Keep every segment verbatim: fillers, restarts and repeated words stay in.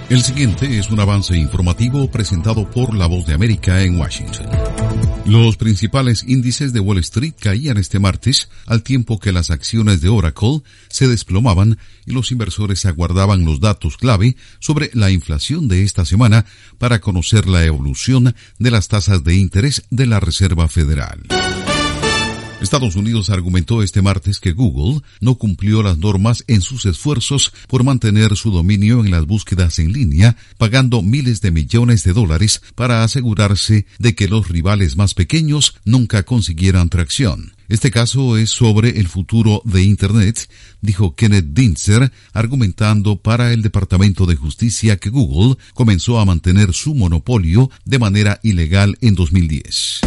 El siguiente es un avance informativo presentado por La Voz de América en Washington. Los principales índices de Wall Street caían este martes, al tiempo que las acciones de Oracle se desplomaban y los inversores aguardaban los datos clave sobre la inflación de esta semana para conocer la evolución de las tasas de interés de la Reserva Federal. Estados Unidos argumentó este martes que Google no cumplió las normas en sus esfuerzos por mantener su dominio en las búsquedas en línea, pagando miles de millones de dólares para asegurarse de que los rivales más pequeños nunca consiguieran tracción. Este caso es sobre el futuro de Internet, dijo Kenneth Dintzer, argumentando para el Departamento de Justicia que Google comenzó a mantener su monopolio de manera ilegal en dos mil diez.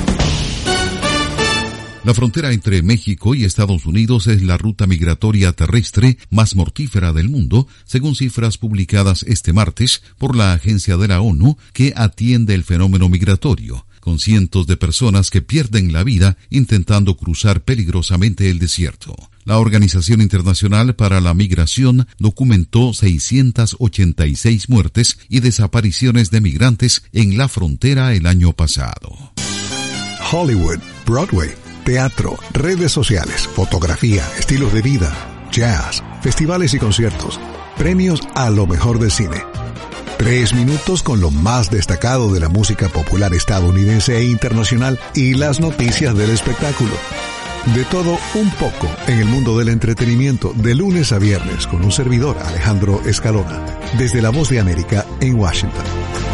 La frontera entre México y Estados Unidos es la ruta migratoria terrestre más mortífera del mundo, según cifras publicadas este martes por la agencia de la ONU que atiende el fenómeno migratorio, con cientos de personas que pierden la vida intentando cruzar peligrosamente el desierto. La Organización Internacional para la Migración documentó seiscientas ochenta y seis muertes y desapariciones de migrantes en la frontera el año pasado. Hollywood, Broadway, teatro, redes sociales, fotografía, estilos de vida, jazz, festivales y conciertos, premios a lo mejor del cine. Tres minutos con lo más destacado de la música popular estadounidense e internacional y las noticias del espectáculo. De todo un poco en el mundo del entretenimiento de lunes a viernes con un servidor, Alejandro Escalona, desde La Voz de América en Washington.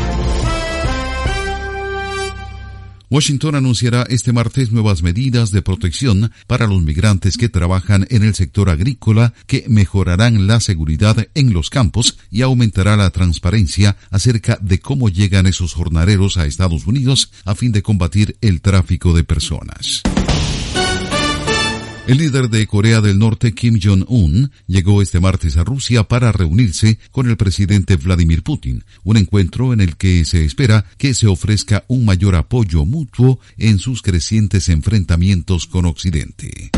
Washington anunciará este martes nuevas medidas de protección para los migrantes que trabajan en el sector agrícola que mejorarán la seguridad en los campos y aumentará la transparencia acerca de cómo llegan esos jornaleros a Estados Unidos a fin de combatir el tráfico de personas. El líder de Corea del Norte, Kim Jong-un, llegó este martes a Rusia para reunirse con el presidente Vladimir Putin, un encuentro en el que se espera que se ofrezca un mayor apoyo mutuo en sus crecientes enfrentamientos con Occidente.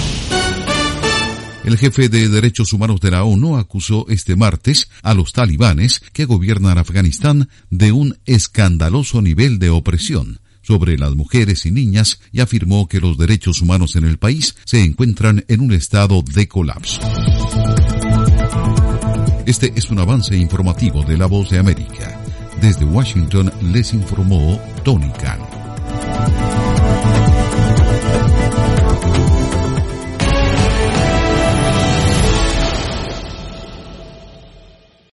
El jefe de Derechos Humanos de la ONU acusó este martes a los talibanes que gobiernan Afganistán de un escandaloso nivel de opresión sobre las mujeres y niñas y afirmó que los derechos humanos en el país se encuentran en un estado de colapso. Este es un avance informativo de La Voz de América. Desde Washington les informó Tony Cano.